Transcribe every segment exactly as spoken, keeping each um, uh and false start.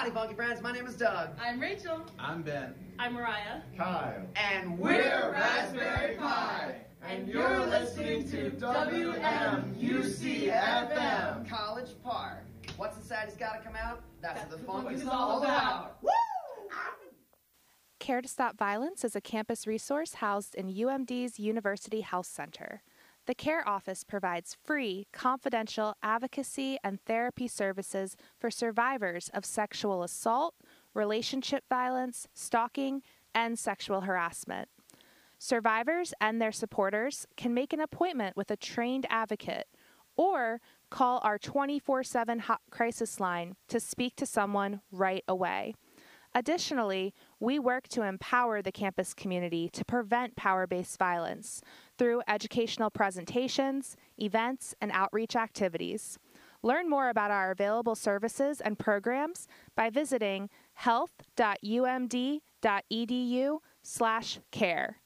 Howdy, funky friends. My name is Doug. I'm Rachel. I'm Ben. I'm Mariah. Kyle. And we're Raspberry Pi. And you're listening to W M U C F M. College Park. What's Inside has got to come out? That's, That's what the funk is all all about. about. Woo! Care to Stop Violence is a campus resource housed in U M D's University Health Center. The CARE office provides free, confidential advocacy and therapy services for survivors of sexual assault, relationship violence, stalking, and sexual harassment. Survivors and their supporters can make an appointment with a trained advocate or call our twenty-four seven hot crisis line to speak to someone right away. Additionally, we work to empower the campus community to prevent power-based violence through educational presentations, events, and outreach activities. Learn more about our available services and programs by visiting health.umd.edu slash care.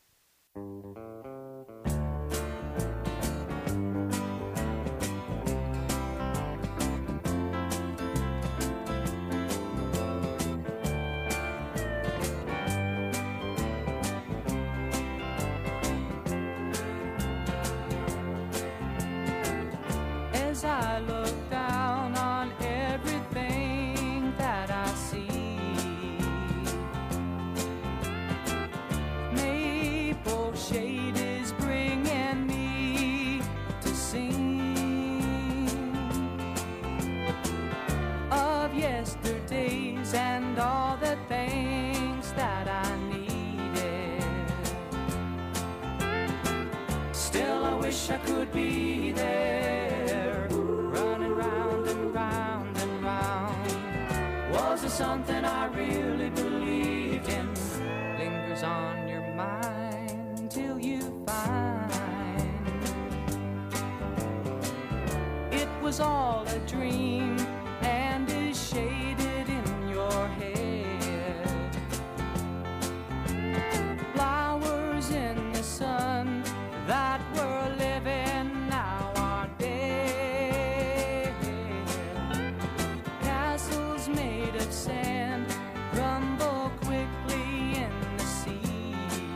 As I look down on everything that I see, maple shade is bringing me to sing of yesterdays and all the things that I needed. Still I wish I could be there, running round and round and round. Was it something I really believed in? Lingers on your mind till you find it was all a dream and is shaded in your head. Flowers in the sun that were living now are dead. Castles made of sand crumble quickly in the sea.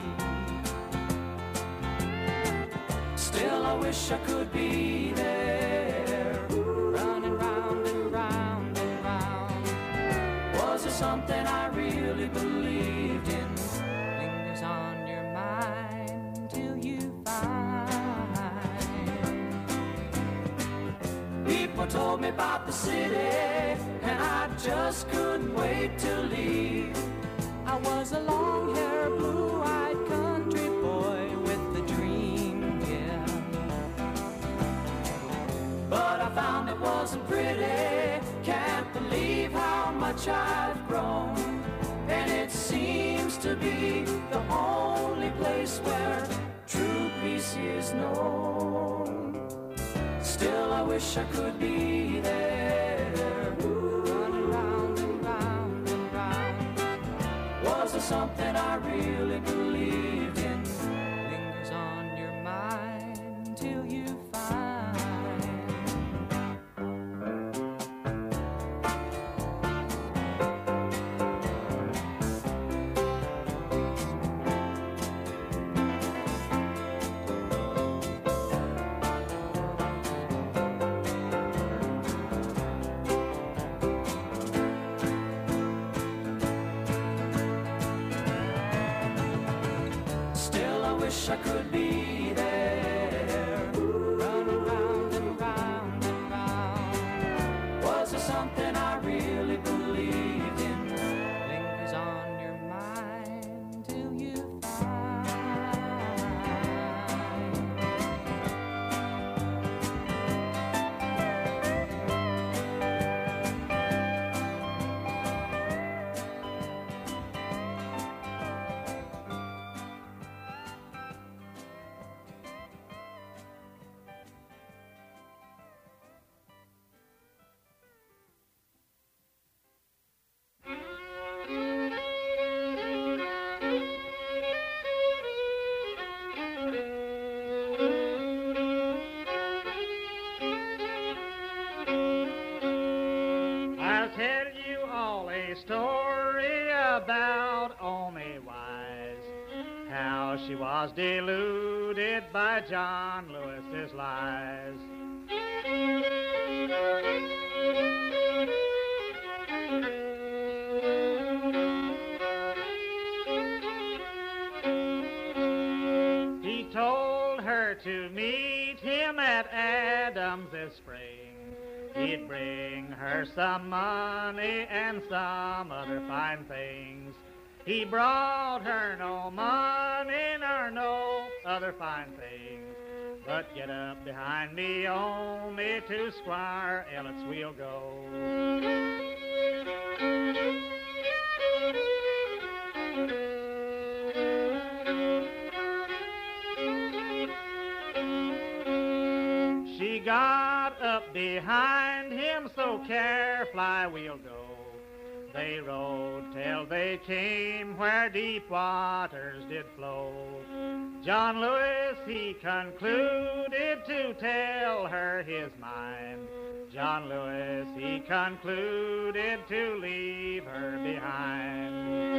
Still I wish I could be there, running round and round and round. Was it something I really believed in? Lingers on your mind till you find. People told me about the city, and I just couldn't wait to leave. I was a long-haired, blue-eyed country boy with a dream, yeah. But I found it wasn't pretty. Can't believe how much I've grown. And it seems to be the only place where true peace is known. Still I wish I could be there, running round and round and round. Was there something I really believed in? Lingers on your mind till you find. Still I wish I could be there, running round and round and round. Was there something I really believed in? Lingers on your mind till you find. was deluded by John Lewis's lies. He told her to meet him at Adams this spring. He'd bring her some money and some other fine things. He brought her no money nor no other fine things. But get up behind me, only to Squire Ellet's we'll go. She got up behind him, so carefly we'll go. They rode till they came where deep waters did flow. John Lewis, he concluded to tell her his mind. John Lewis, he concluded to leave her behind.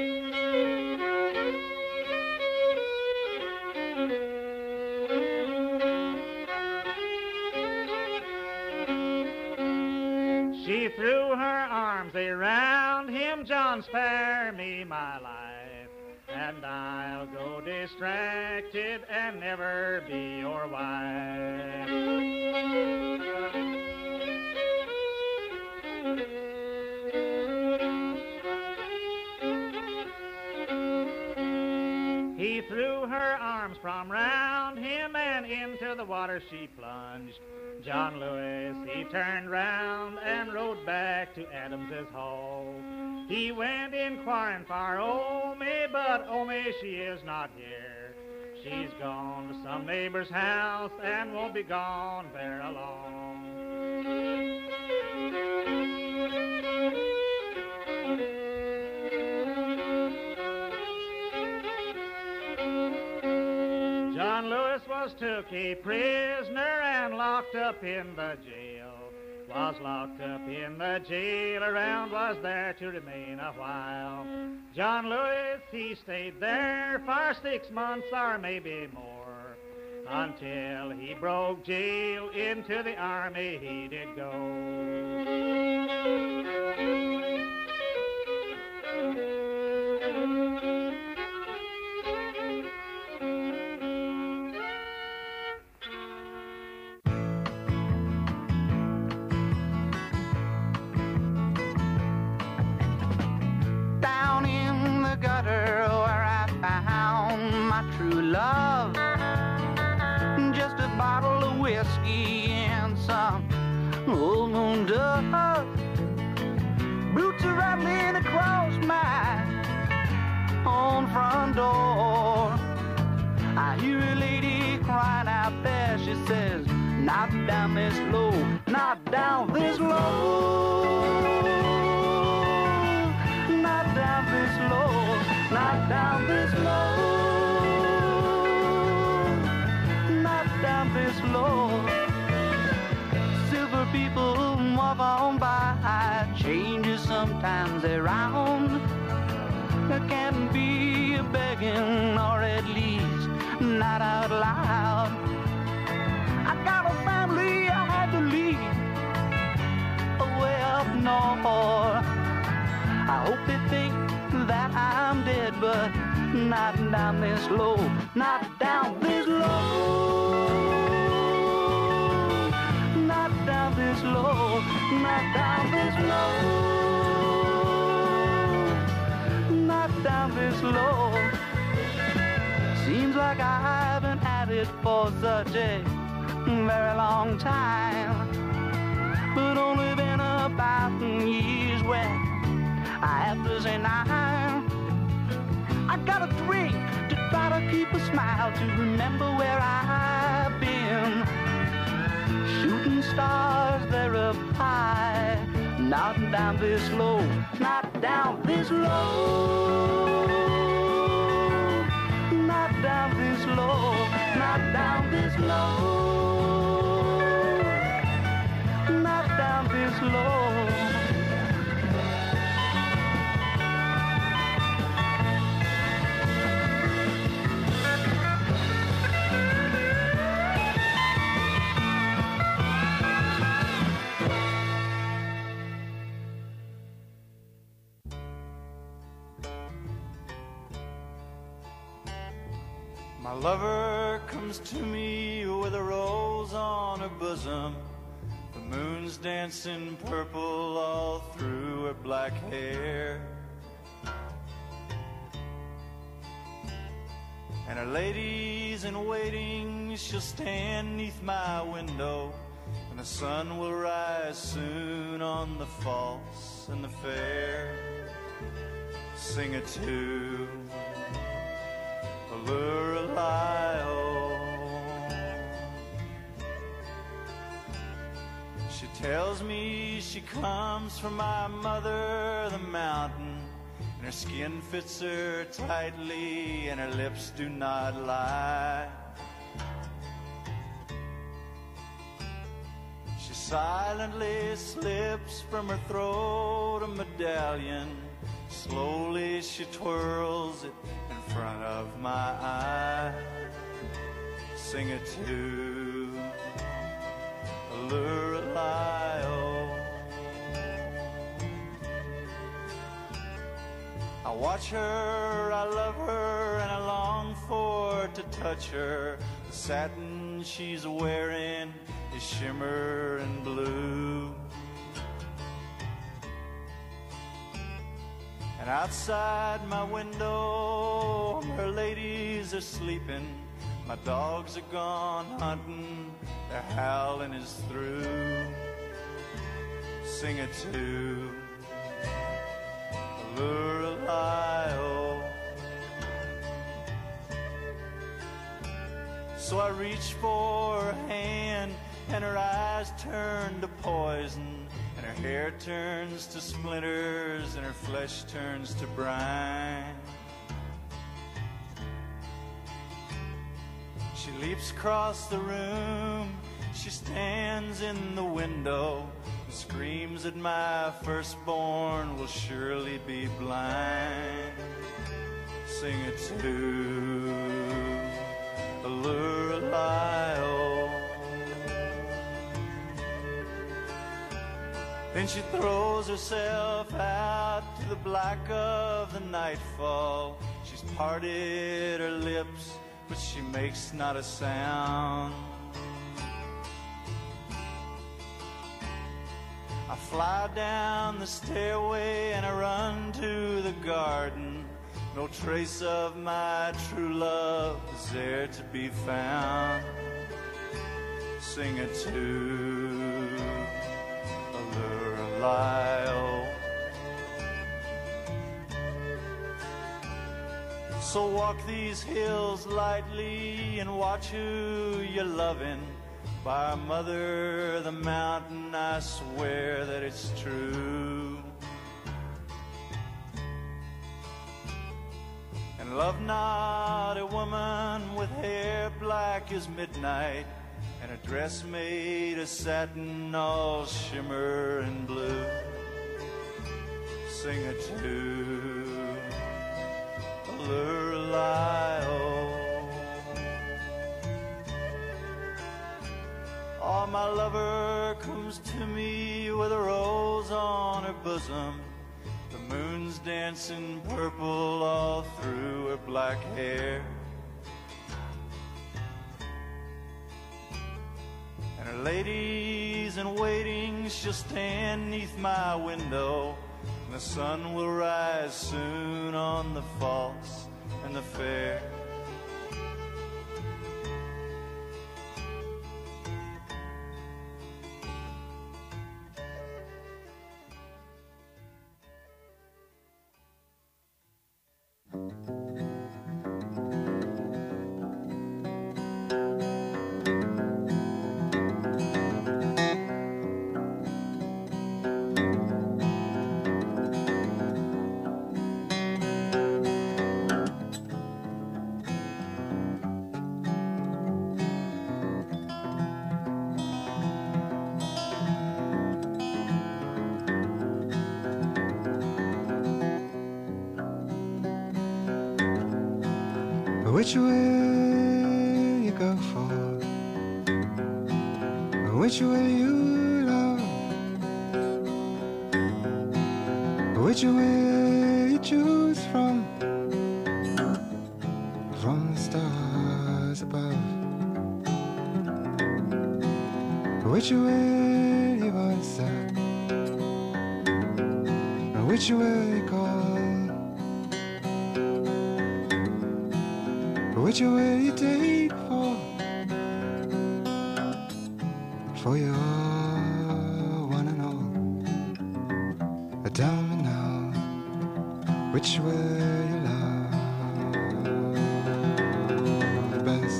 She threw her arms around him, John, spare me my life, and I'll go distracted and never be your wife. He threw her arms from round him, and into the water she plunged. John Lewis, he turned round and rode back to Adams's hall. He went inquiring for Omi, but Omi, she is not here. She's gone to some neighbor's house and won't be gone very long. John Lewis was took a prisoner and locked up in the jail. Was locked up in the jail, around was there to remain a while. John Lewis, he stayed there for six months or maybe more, until he broke jail, into the army he did go. Love, just a bottle of whiskey and some old moon dust. Boots are rattling across my own front door. I hear a lady crying out there. She says, "Not down this low, not down this low, not down this low, not down this low." Down this low. Silver people walk on by, changes sometimes around. There can't be a begging, or at least not out loud. I got a family I had to leave away up north. I hope they think that I'm dead, but not down this low, not down this low. Not down this low, not down this low, not down this low. Seems like I haven't had it for such a very long time, but only been about years when I have to say nine. I got a drink to try to keep a smile, to remember where I've been. Shooting stars, they're up high, not down this low, not down this low, not down this low, not down this low, not down this low. lover comes to me with a rose on her bosom. The moon's dancing purple all through her black hair. And her ladies in waiting, she'll stand neath my window, and the sun will rise soon on the false and the fair. Sing it to Lorelei-o. She tells me she comes from my mother, the mountain, and her skin fits her tightly, and her lips do not lie. She silently slips from her throat a medallion. Slowly she twirls it in front of my eye. Sing it to Lorelei-o. I watch her, I love her, and I long for to touch her. The satin she's wearing is shimmer and blue. And outside my window, her ladies are sleeping. My dogs are gone hunting, their howling is through. Sing it to Lorelei-o. So I reach for her hand, and her eyes turn to poison, and her hair turns to splinters, and her flesh turns to brine. She leaps across the room, she stands in the window, and screams that my firstborn will surely be blind. Sing it to Lorelei-o. Then she throws herself out to the black of the nightfall. She's parted her lips, but she makes not a sound. I fly down the stairway and I run to the garden. No trace of my true love is there to be found. Sing it to Lorelei-o. So walk these hills lightly and watch who you're loving. By our mother, the mountain, I swear that it's true. And love not a woman with hair black as midnight, and a dress made of satin all shimmer and blue. Sing it to Lorelei-o. Oh, my lover comes to me with a rose on her bosom. The moon's dancing purple all through her black hair. And her ladies in waiting, she'll stand neath my window, and the sun will rise soon on the false and the fair. Which way you go for? Which way you love? Which way you choose from? From the start. stars above. Which way you answer? Which way you call? Which way you take for? For your one and all. Tell me now, which way you love best?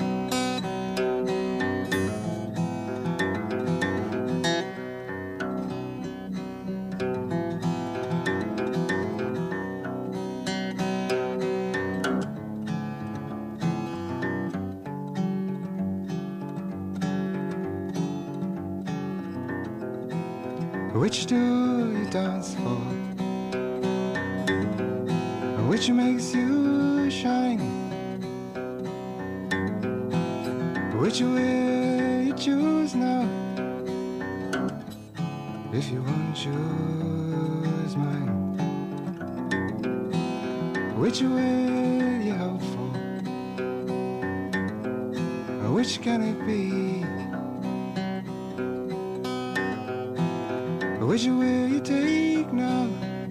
Which do you dance for? Which makes you shine? Which way you choose now? If you won't choose mine, which way you hope for? Which can it be? Which way you take now?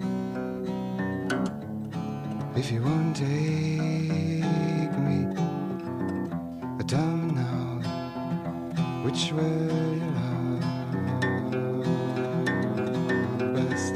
If you won't take me, tell me now, which way you love best?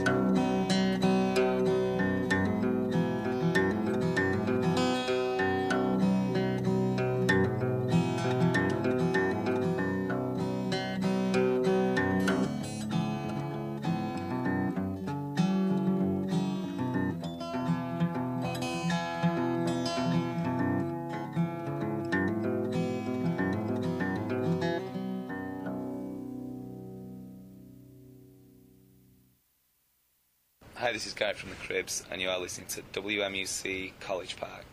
Hi, this is Guy from the Cribs, and you are listening to W M U C College Park.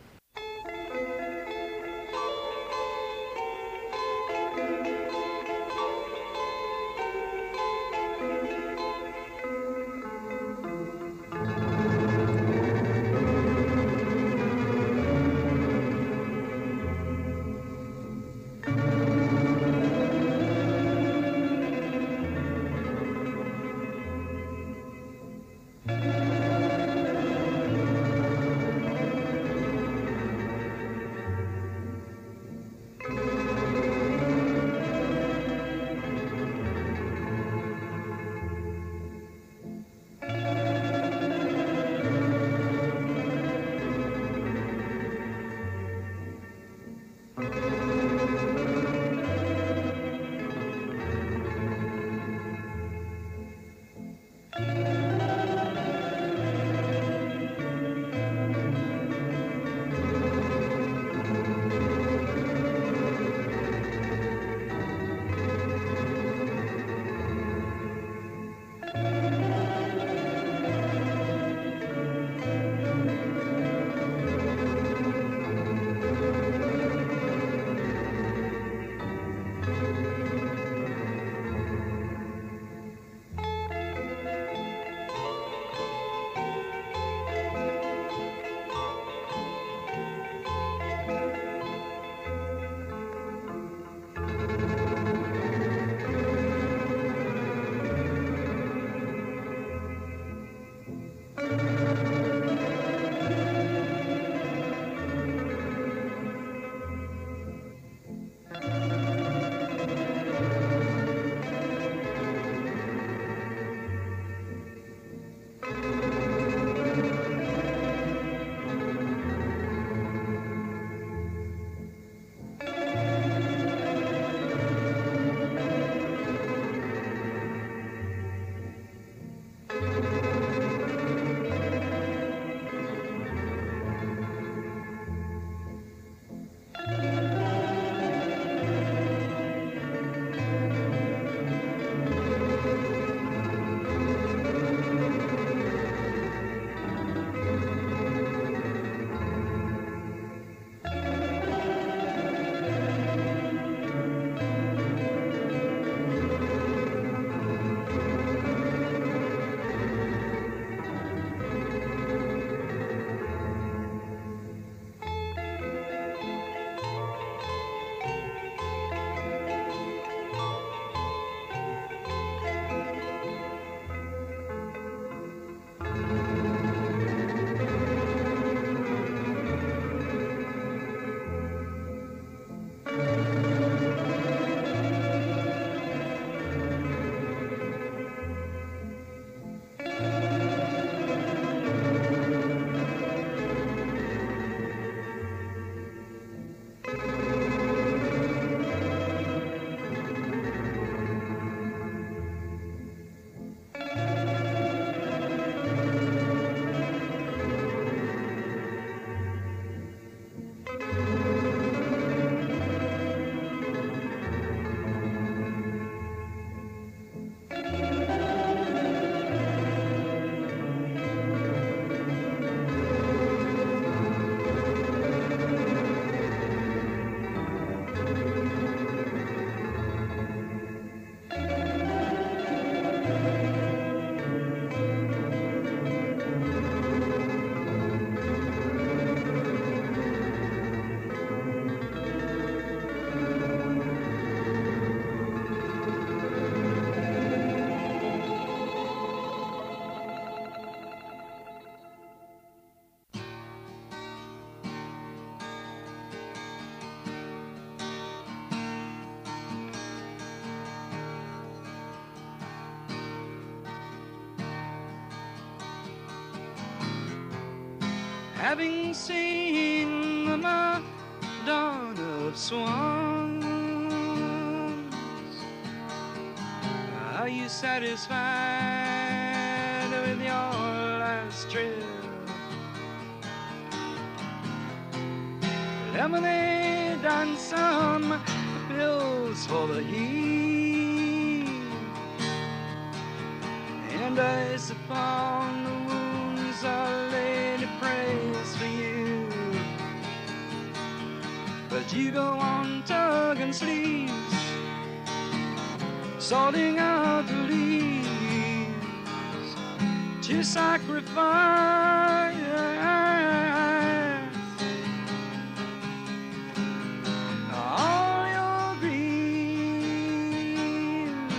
having seen the dawn of swans. Are you satisfied with your last trip? Lemonade and some pills for the heat, and ice upon the wounds Our Lady prays for you. But you go on tugging sleeves, sorting out the leaves to sacrifice all your grief,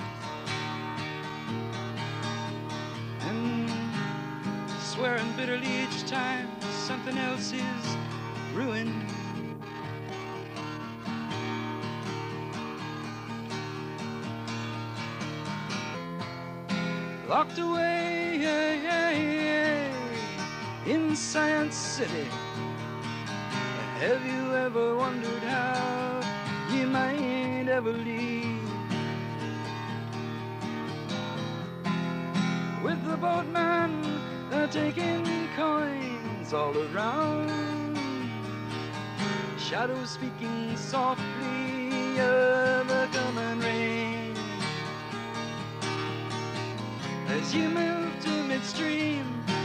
and swearing bitterly each time something else is ruined. Locked away in Science City. Have you ever wondered how you might ever leave? With the boatman uh, taking coins all around, shadows speaking softly of the coming rain. As you move to midstream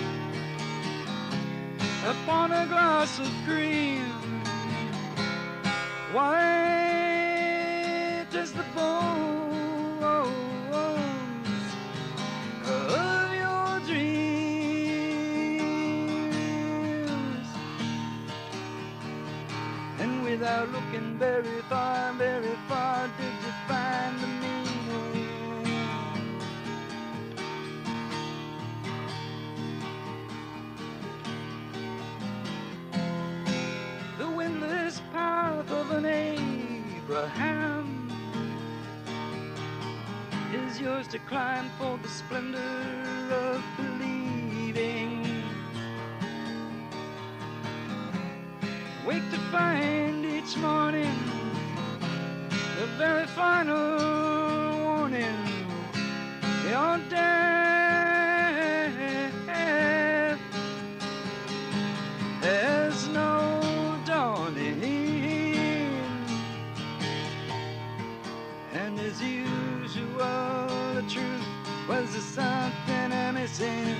upon a glass of cream, white as the bones of your dreams, and without looking very far, very far, did you find the meaning? Path of an Abraham is yours to climb for the splendor of believing. Wake to find each morning the very final warning. Your death has no dawning. And as usual, the truth was something I'm missing.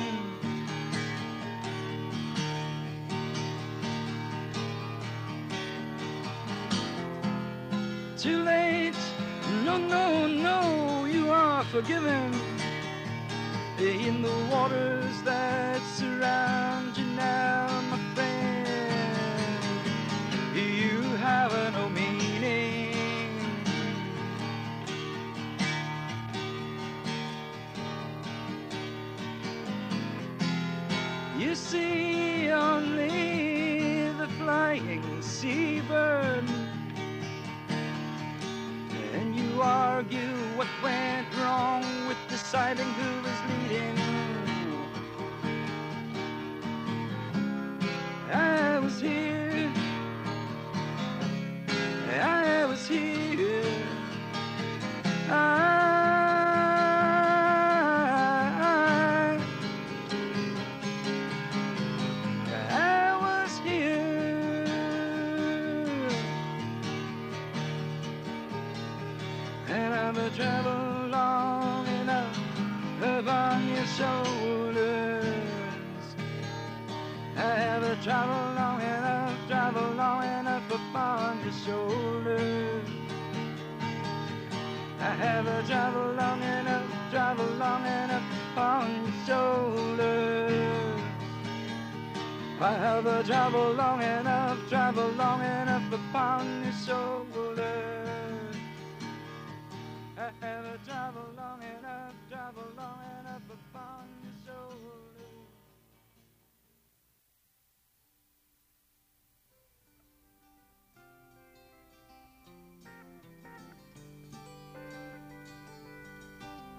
Too late, no, no, no, you are forgiven. In the waters that surround you now, my friend, you have no meaning. You see only the flying seabird, and you argue what went wrong with deciding who was leading. I was here, I was here, I travel long enough upon your shoulders. I have traveled long enough, traveled long enough upon your shoulders. I have traveled long enough, traveled long enough upon your shoulders. I have traveled long enough, traveled long enough upon your shoulders. I have traveled long enough, traveled long enough upon your shoulders.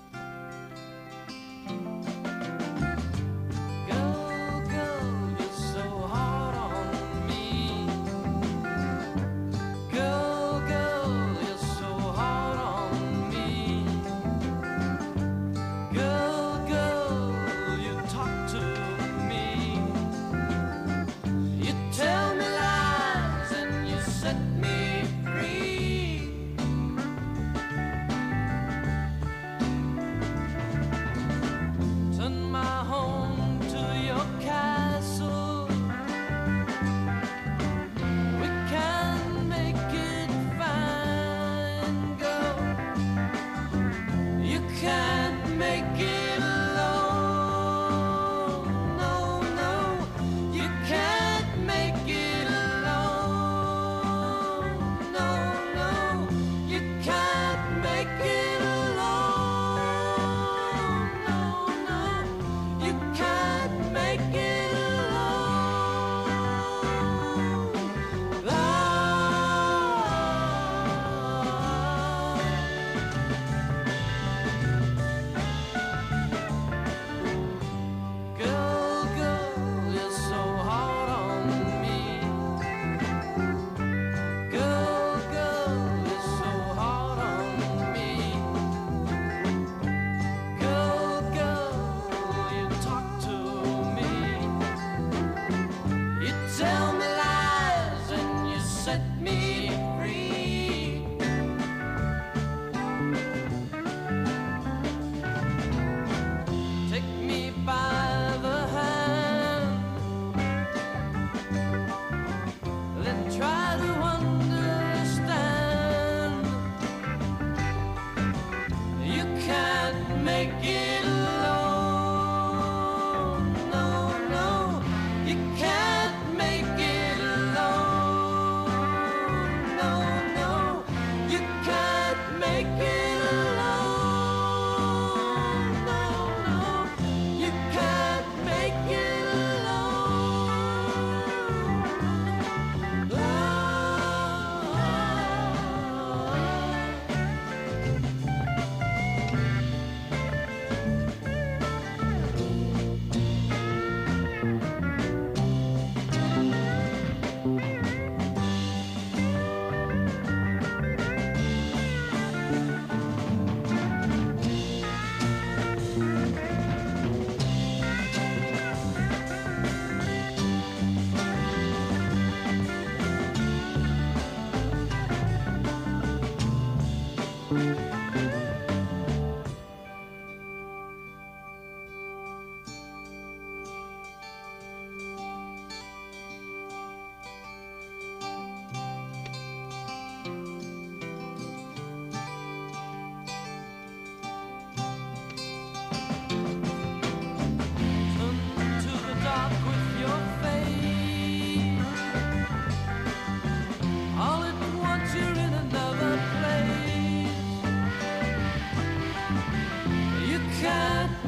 Go, go, just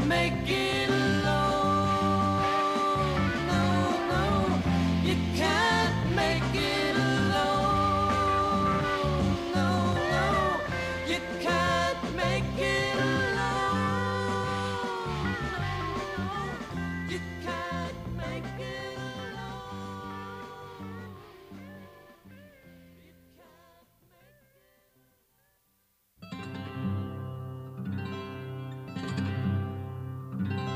make it alone. No, no, you can't make it alone. No, no, you can't make it alone. No, no, you can't make it alone.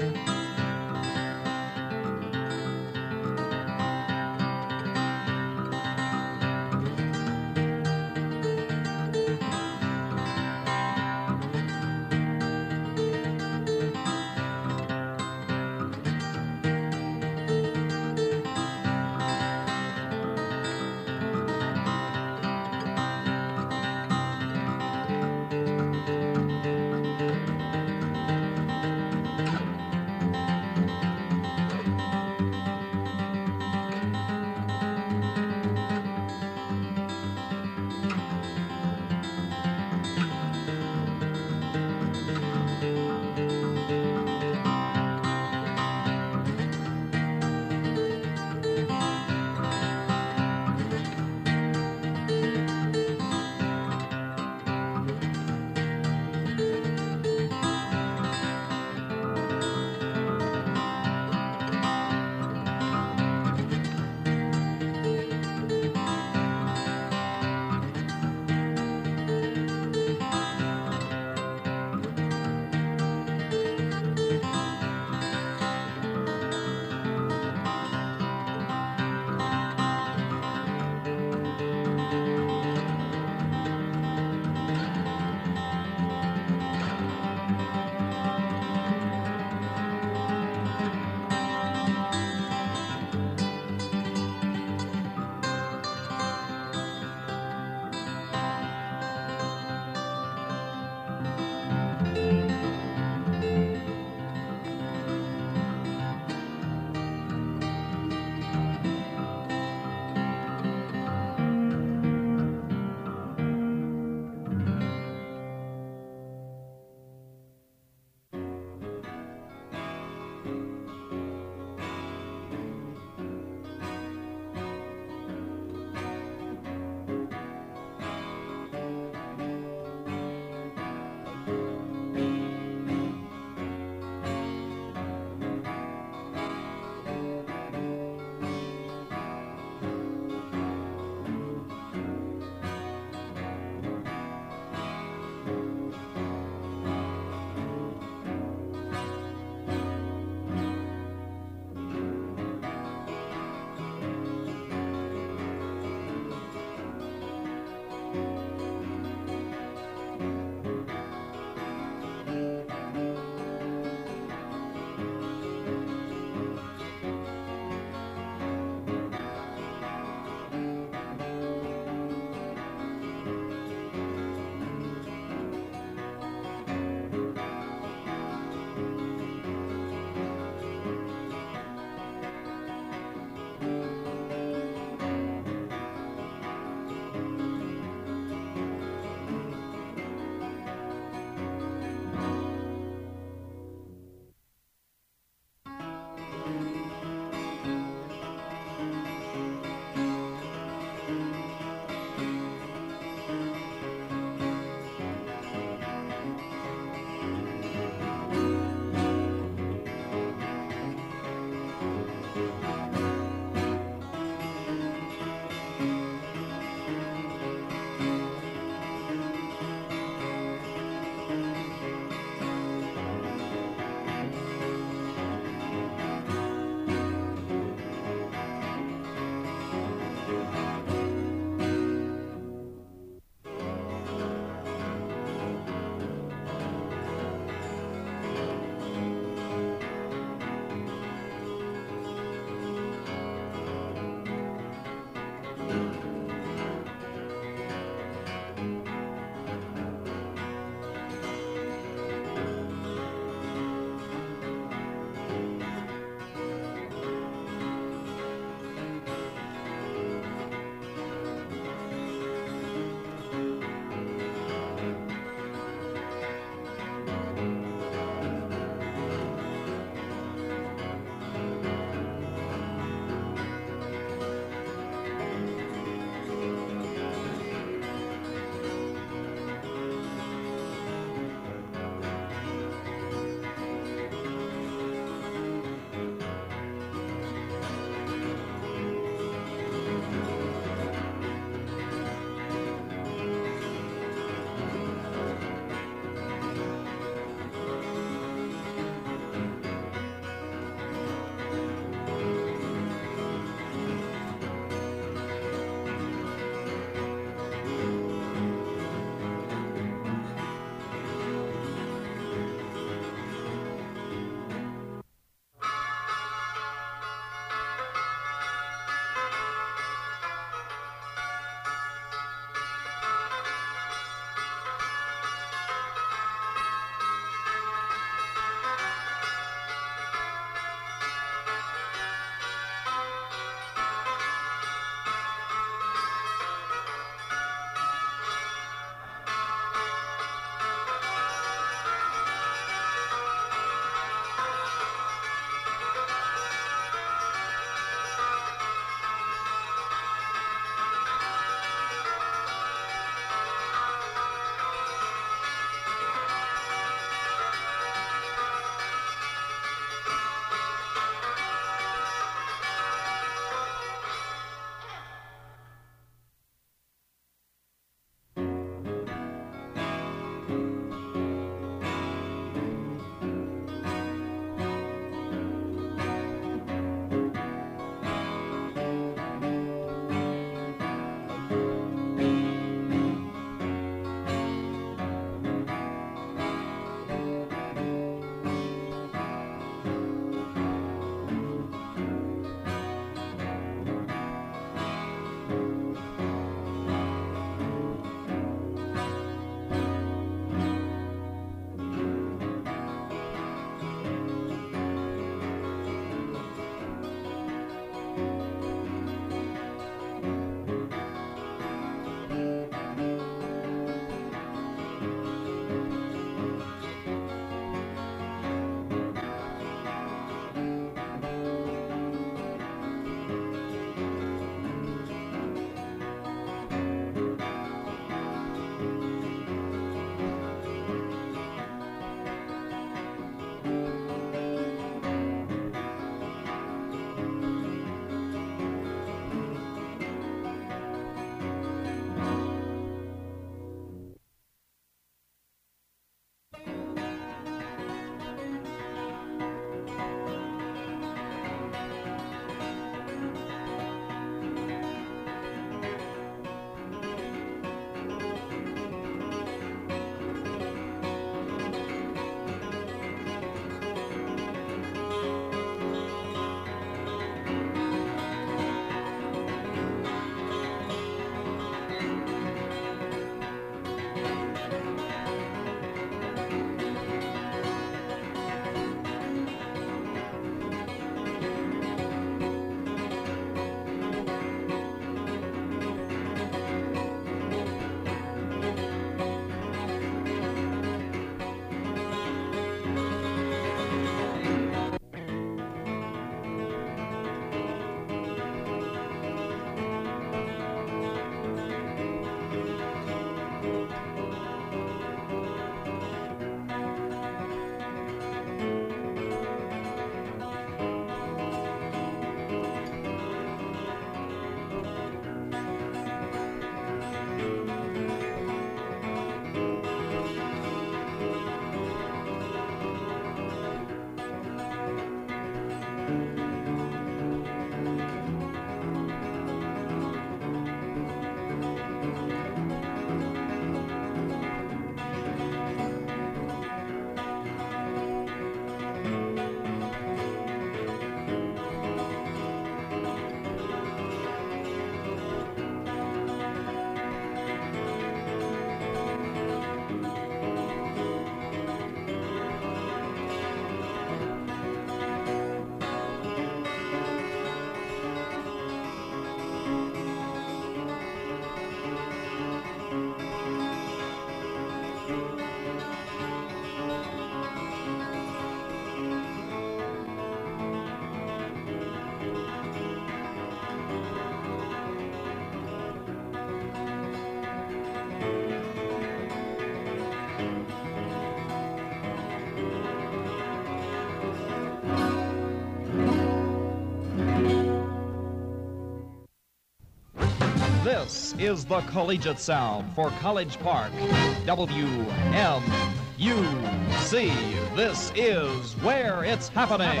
This is the collegiate sound for College Park. W M U C. This is where it's happening.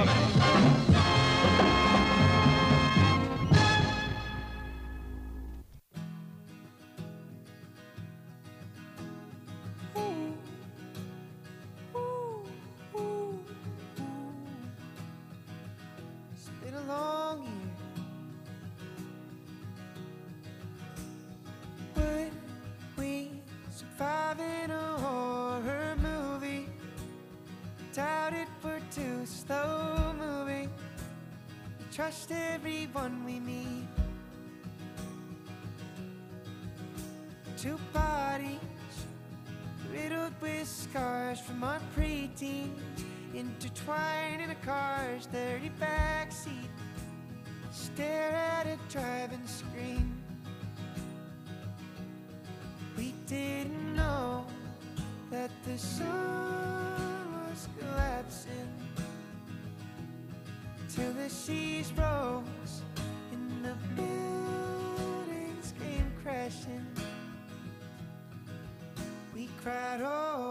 It's been a long year. Would we survive in a horror movie? Doubt it, we're too slow moving. We trust everyone we meet. Two bodies riddled with scars from our preteens, intertwined in a car's dirty backseat. Stare at a driving screen. We didn't know that the sun was collapsing till the seas rose and the buildings came crashing. We cried,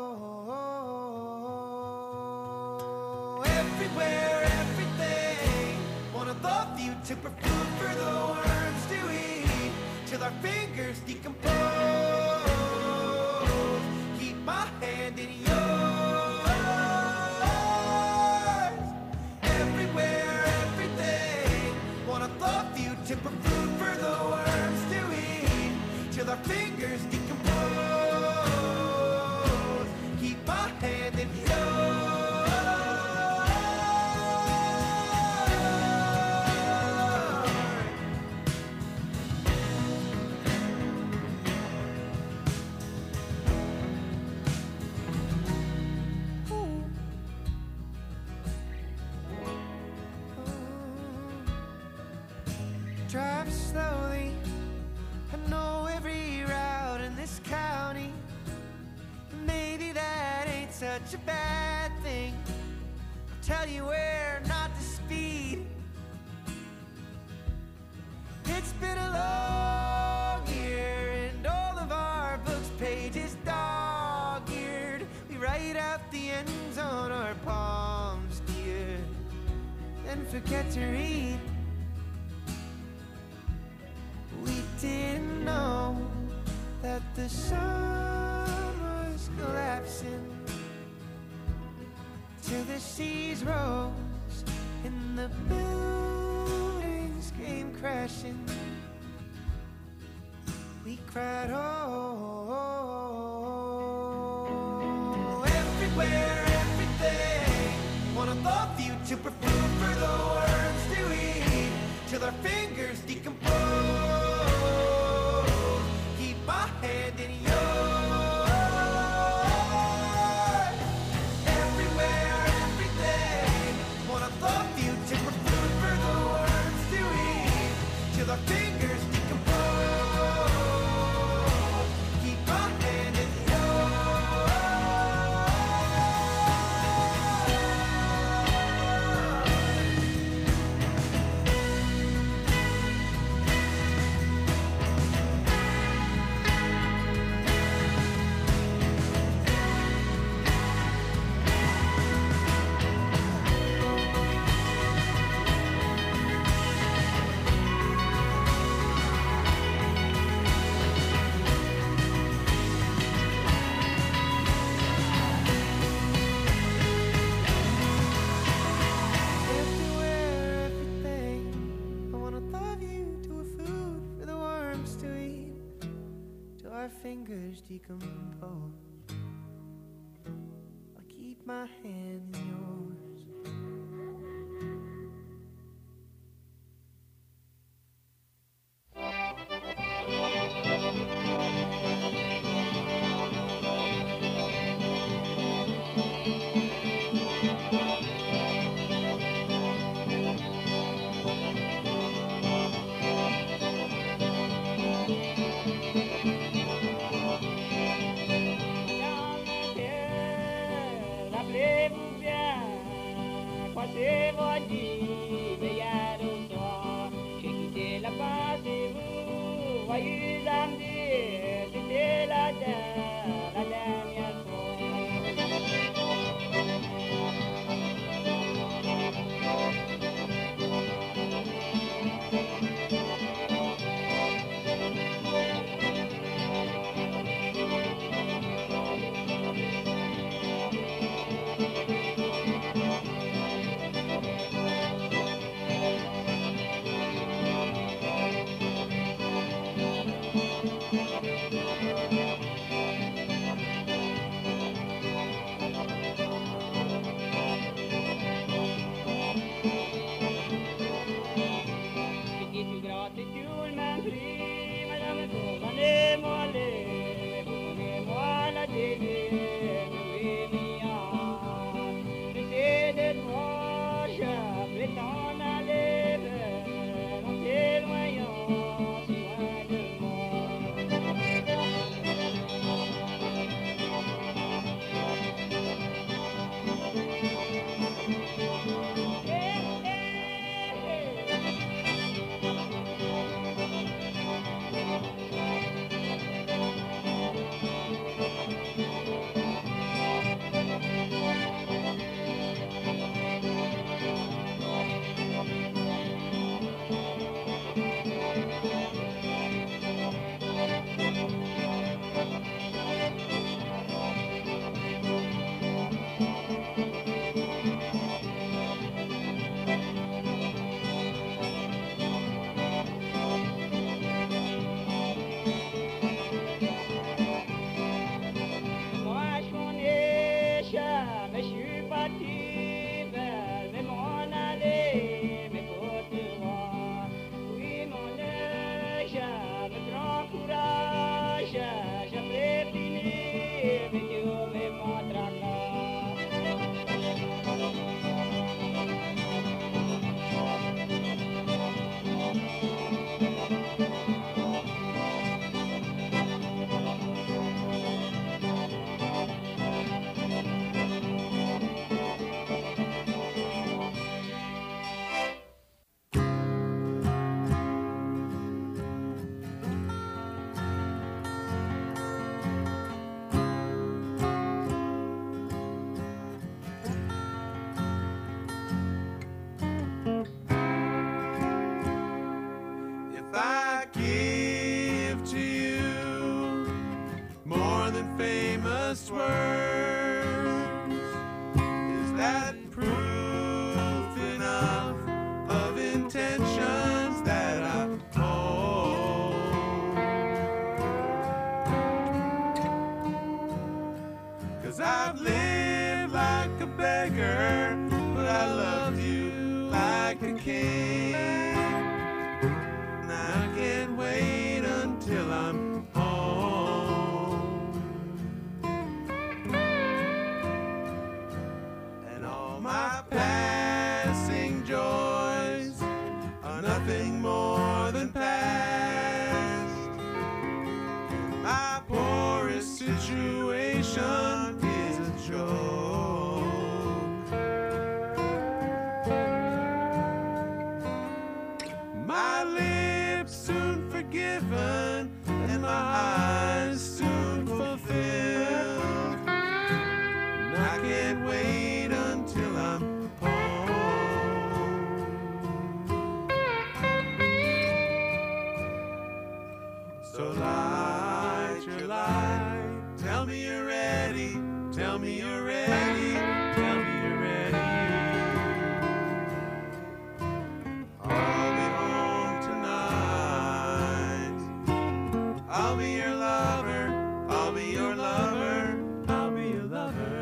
oh, everywhere, everything. One of the few took for food for the worms to eat till our fingers decompose. Keep my hand in yours. Everywhere, everything. One of the few took for food for the worms to eat till our fingers decompose. Keep my hand in yours. Drive slowly, I know every route in this county. Maybe that ain't such a bad thing. I'll tell you where not to speed. It's been a long year and all of our books' pages dog-eared. We write out the ends on our palms, dear, then forget to read. We didn't know that the sun was collapsing till the seas rose and the buildings came crashing. We cried, oh, everywhere, everything. One of the few to food for the worms to eat till our fingers decompose. Keep my hand in yours. Everywhere, everything. One of the few to food for the worms to eat till our fingers decompose. Keep my hand in fingers decompose. I'll keep my hand in yours. La plebe joyeux samedi, c'était la, der- la dernière fois. Famous words, is that proof enough of intentions that I hold? 'Cause I've lived like a beggar, but I loved you like a king, and I can't wait until I'm nothing more than past. My poorest situation is a joke. My lips soon forgiven and my eyes soon fulfilled, and I can't wait until I'm so light your light, tell me you're ready, tell me you're ready, tell me you're ready. I'll be home tonight, I'll be your lover, I'll be your lover, I'll be your lover.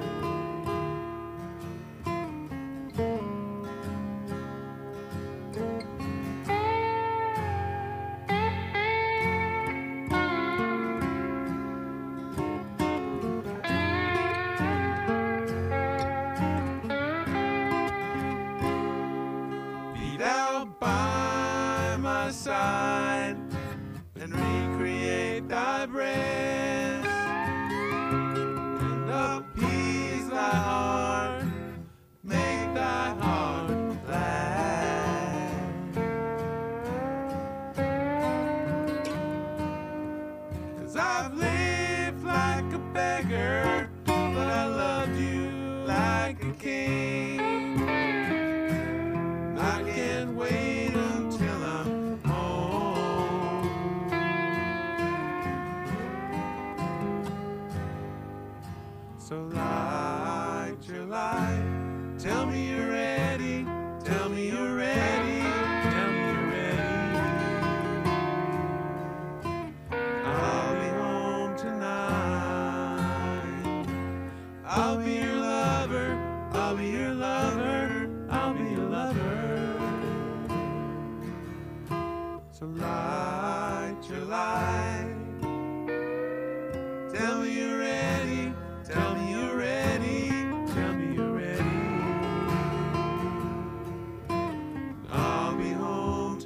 Side and recreate thy breast and appease thy heart, make thy heart glad. beggar, but I loved you like a king. I can't wait until I'm home. So light your light, tell me you're ready, tell me you're ready, tell me you're ready. I'll be home tonight. I'll be your lover, I'll be your lover, I'll be your lover. So light your light, tell me you're ready, tell me you're ready, tell me you're ready. I'll be home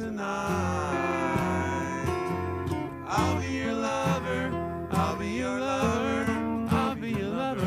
tonight. I'll be your lover, I'll be your lover, I'll be your lover.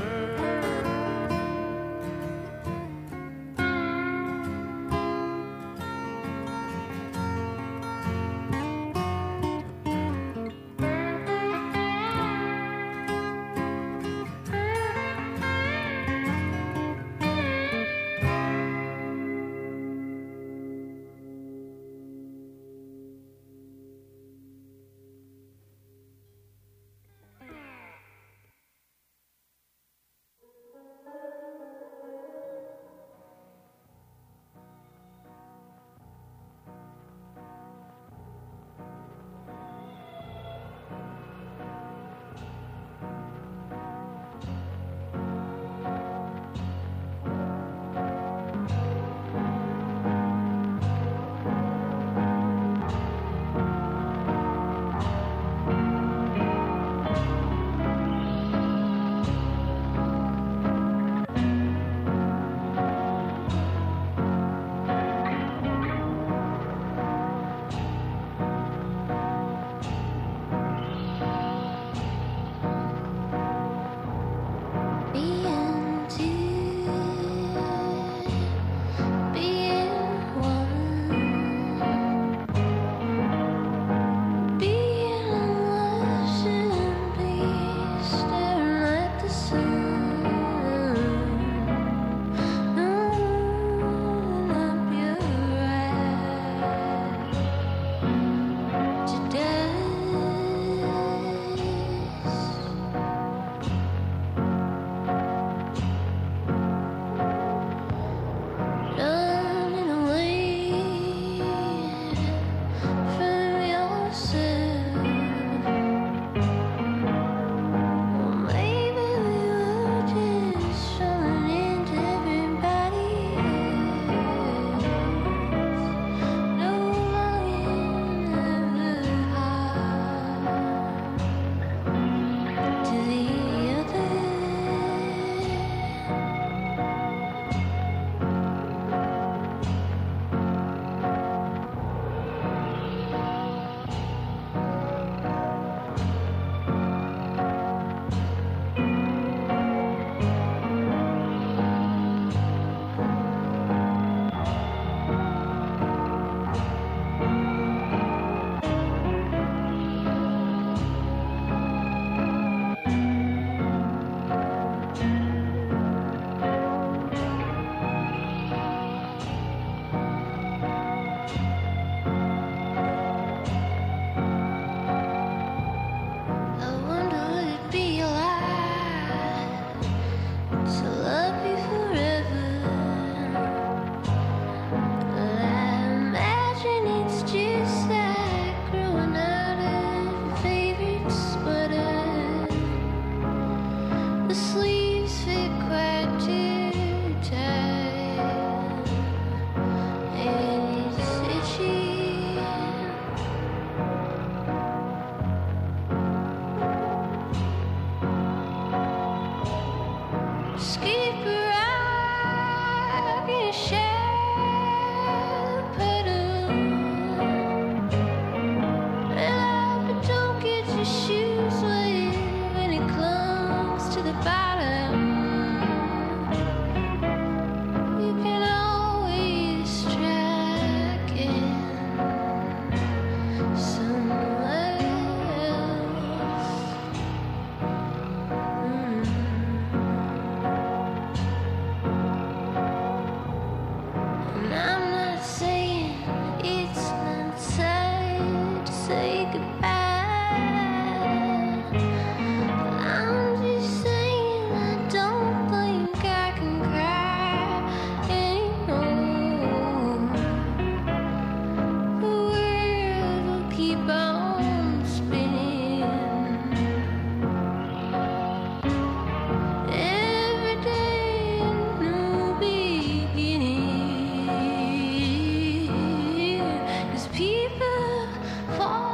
Somewhere else. say goodbye. I'm just saying I don't think I can cry anymore. The world will keep on spinning. Every day a new beginning. As people fall